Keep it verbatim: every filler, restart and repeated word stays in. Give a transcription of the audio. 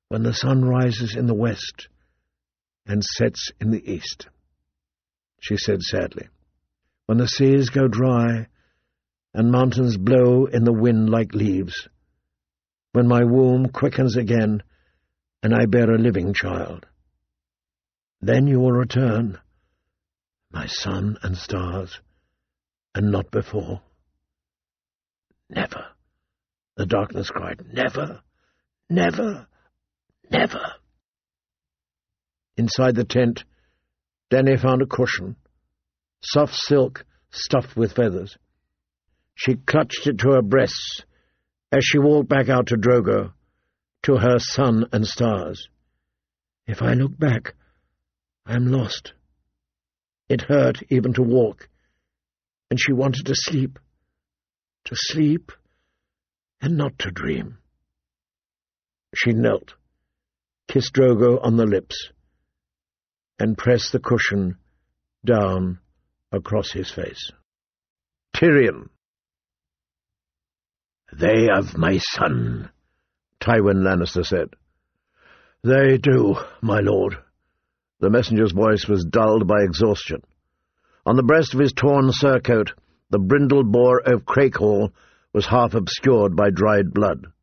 when the sun rises in the west and sets in the east," she said sadly. "When the seas go dry and mountains blow in the wind like leaves, when my womb quickens again and I bear a living child. Then you will return, my sun and stars, and not before." "Never," the darkness cried. "Never, never, never." Inside the tent, Dany found a cushion, soft silk stuffed with feathers. She clutched it to her breasts as she walked back out to Drogo, to her sun and stars. "If I look back, I am lost." It hurt even to walk, and she wanted to sleep, to sleep and not to dream. She knelt, kissed Drogo on the lips, and pressed the cushion down across his face. Tyrion. "They have my son," Tywin Lannister said. "They do, my lord." The messenger's voice was dulled by exhaustion. On the breast of his torn surcoat, the brindle boar of Crakehall was half obscured by dried blood.